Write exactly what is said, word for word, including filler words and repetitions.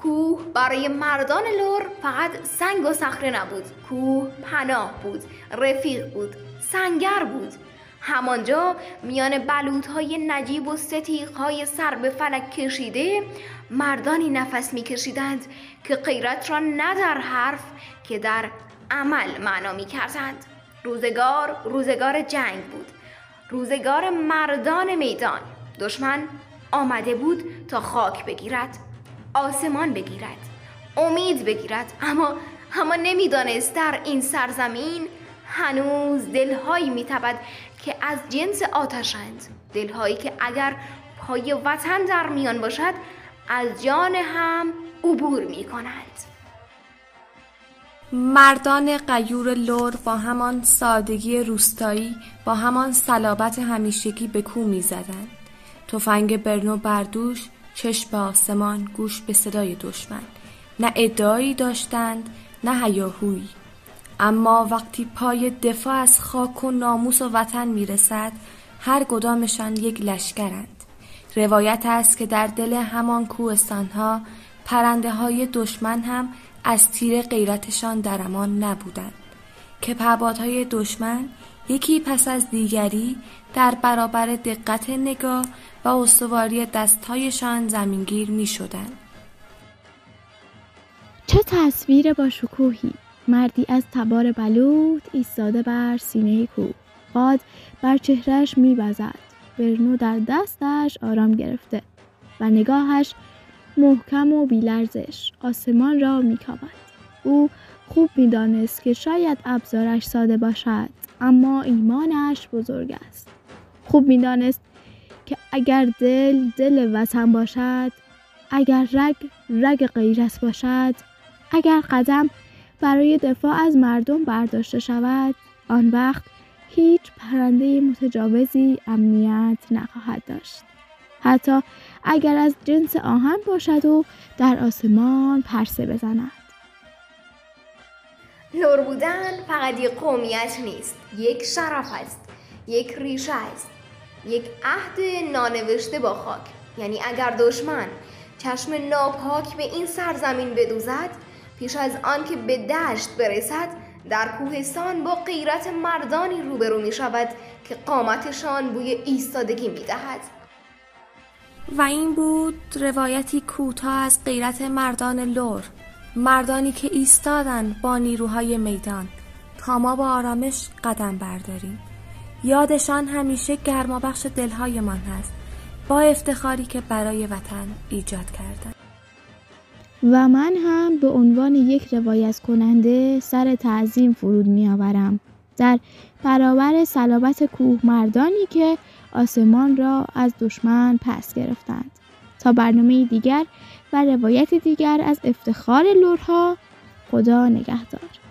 کوه برای مردان لر فقط سنگ و صخره نبود. کوه پناه بود، رفیق بود، سنگر بود. همانجا میان بلوط‌های نجیب و ستیغ‌های سر به فلک کشیده مردانی نفس می‌کشیدند که غیرت را نه در حرف که در عمل معنا می‌کردند. روزگار روزگار جنگ بود، روزگار مردان میدان. دشمن آمده بود تا خاک بگیرد، آسمان بگیرد، امید بگیرد، اما اما نمیدانست در این سرزمین هنوز دلهایی میتپد که از جنس آتشند، دلهایی که اگر پای وطن در میان باشد از جان هم عبور میکنند. مردان غیور لر با همان سادگی روستایی، با همان صلابت همیشگی به کوه میزدند. تفنگ برنو بردوش، چشم به آسمان، گوش به صدای دشمن. نه ادعایی داشتند نه هیاهویی، اما وقتی پای دفاع از خاک و ناموس و وطن میرسد هر کدامشان یک لشکرند. روایت است که در دل همان کوهستان‌ها پرنده های دشمن هم از تیر غیرتشان در امان نبودند که پهپادهای دشمن یکی پس از دیگری در برابر دقت نگاه و استواری دستهایشان زمینگیر می شدند. چه تصویر با شکوهی! مردی از تبار بلوط ایستاده بر سینه کوه، باد بر چهرهش می وزد، برنو در دستش آرام گرفته و نگاهش محکم و بیلرزش آسمان را می کاود. او خوب می دانست که شاید ابزارش ساده باشد اما ایمانش بزرگ است. خوب می دانست که اگر دل دل وطن باشد، اگر رگ رگ غیرت باشد، اگر قدم برای دفاع از مردم برداشته شود، آن وقت هیچ پرنده متجاوزی امنیت نخواهد داشت، حتی اگر از جنس آهن باشد و در آسمان پرسه بزند. لر بودن فقط یک قومیت نیست، یک شرف است، یک ریشه است، یک عهد نانوشته با خاک. یعنی اگر دشمن چشم ناپاک به این سرزمین بدوزد، پیش از آن که به دشت برسد در کوهستان با غیرت مردانی روبرو می شود که قامتشان بوی ایستادگی می دهد. و این بود روایتی کوتاه از غیرت مردان لر، مردانی که ایستادند با نیروهای میدان تا ما با آرامش قدم برداریم. یادشان همیشه گرمابخش دلهایمان هست، با افتخاری که برای وطن ایجاد کردند. و من هم به عنوان یک روایت کننده سر تعظیم فرود می آورم در برابر صلابت کوه مردانی که آسمان را از دشمن پس گرفتند. تا برنامه دیگر و روایت دیگر از افتخار لرها، خدا نگهدار.